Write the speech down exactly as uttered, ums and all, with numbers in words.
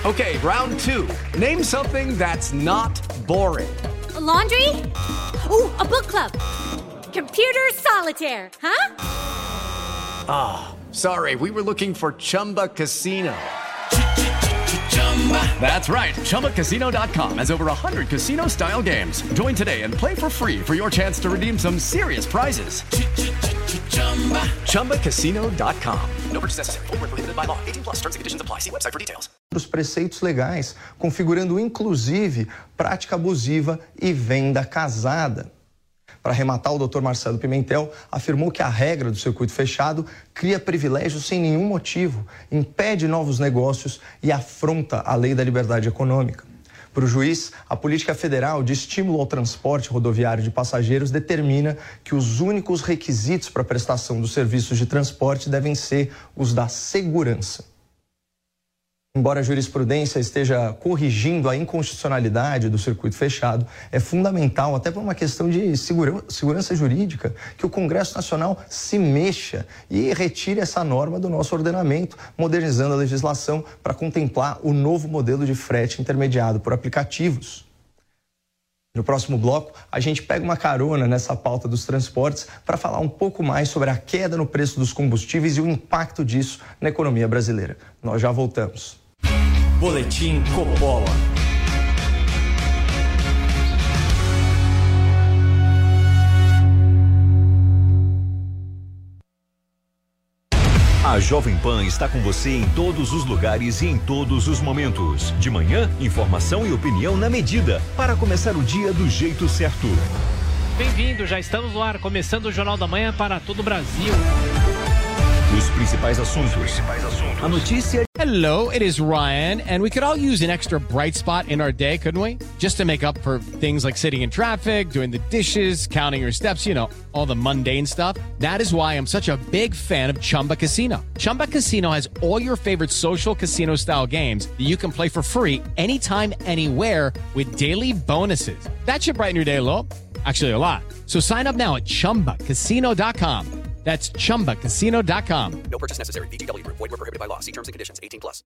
Okay, round two. Name something that's not boring. A laundry? Ooh, a book club. Computer solitaire, huh? Ah, oh, sorry, we were looking for Chumba Casino. That's right, Chumba Casino dot com has over one hundred casino-style games. Join today and play for free for your chance to redeem some serious prizes. Chumba Casino dot com. No purchase necessary. Void where prohibited by law. eighteen plus terms and conditions apply. See website for details. Os preceitos legais, configurando inclusive prática abusiva e venda casada. Para arrematar, o doutor Marcelo Pimentel afirmou que a regra do circuito fechado cria privilégios sem nenhum motivo, impede novos negócios e afronta a lei da liberdade econômica. Para o juiz, a política federal de estímulo ao transporte rodoviário de passageiros determina que os únicos requisitos para a prestação dos serviços de transporte devem ser os da segurança. Embora a jurisprudência esteja corrigindo a inconstitucionalidade do circuito fechado, é fundamental, até por uma questão de segura, segurança jurídica, que o Congresso Nacional se mexa e retire essa norma do nosso ordenamento, modernizando a legislação para contemplar o novo modelo de frete intermediado por aplicativos. No próximo bloco, a gente pega uma carona nessa pauta dos transportes para falar um pouco mais sobre a queda no preço dos combustíveis e o impacto disso na economia brasileira. Nós já voltamos. Boletim Coppola. A Jovem Pan está com você em todos os lugares e em todos os momentos. De manhã, informação e opinião na medida, para começar o dia do jeito certo. Bem-vindo, já estamos no ar, começando o Jornal da Manhã para todo o Brasil. Os principais assuntos. Os principais assuntos. A notícia. Hello, it is Ryan, and we could all use an extra bright spot in our day, couldn't we? Just to make up for things like sitting in traffic, doing the dishes, counting your steps, you know, all the mundane stuff. That is why I'm such a big fan of Chumba Casino. Chumba Casino has all your favorite social casino-style games that you can play for free anytime, anywhere with daily bonuses. That should brighten your day a little. Actually, a lot. So sign up now at Chumba Casino dot com. That's Chumba Casino dot com. No purchase necessary. V G W. Void where prohibited by law. See terms and conditions. eighteen plus.